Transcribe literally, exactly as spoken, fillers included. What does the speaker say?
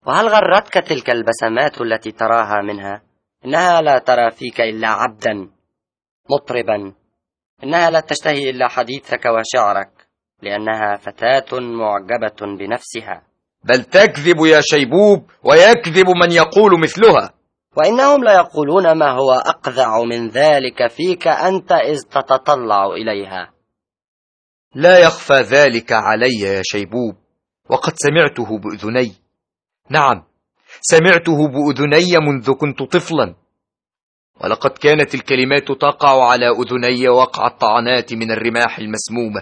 وهل غرتك تلك البسمات التي تراها منها؟ إنها لا ترى فيك إلا عبدا مطربا، إنها لا تشتهي إلا حديثك وشعرك، لأنها فتاة معجبة بنفسها. بل تكذب يا شيبوب، ويكذب من يقول مثلها. وإنهم ليقولون ما هو أقذع من ذلك فيك أنت إذ تتطلع إليها. لا يخفى ذلك علي يا شيبوب، وقد سمعته بأذني. نعم، سمعته بأذني منذ كنت طفلا، ولقد كانت الكلمات تقع على أذني وقع الطعنات من الرماح المسمومة.